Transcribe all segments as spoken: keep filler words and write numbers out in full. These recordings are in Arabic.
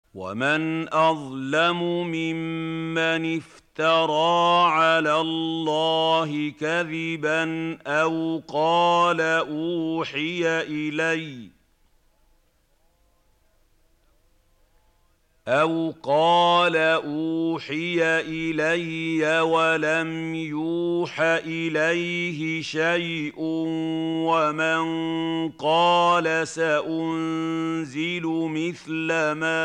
ومن أظلم ممن افترى على الله كذبا أو قال أوحي إلي أو قال أوحي إلي ولم يوح إليه شيء ومن قال سأنزل مثل ما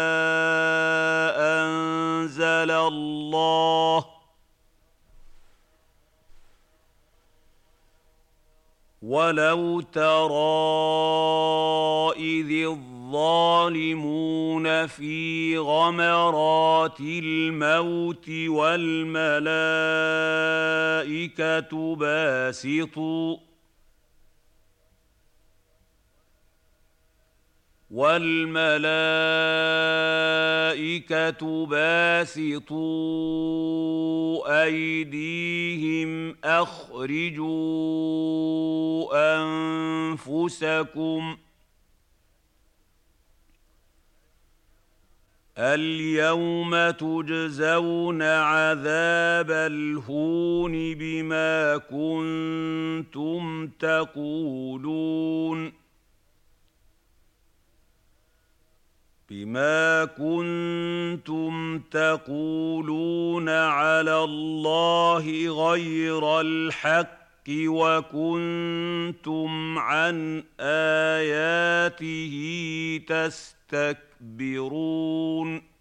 أنزل الله ولو ترى إذ الظالمون في غمرات الموت والملائكة باسطوا والملائكة باسطوا أيديهم أخرجوا أنفسكم اليوم تجزون عذاب الهون بما كنتم تقولون بما كنتم تقولون على الله غير الحق وكنتم عن آياته تستكبرون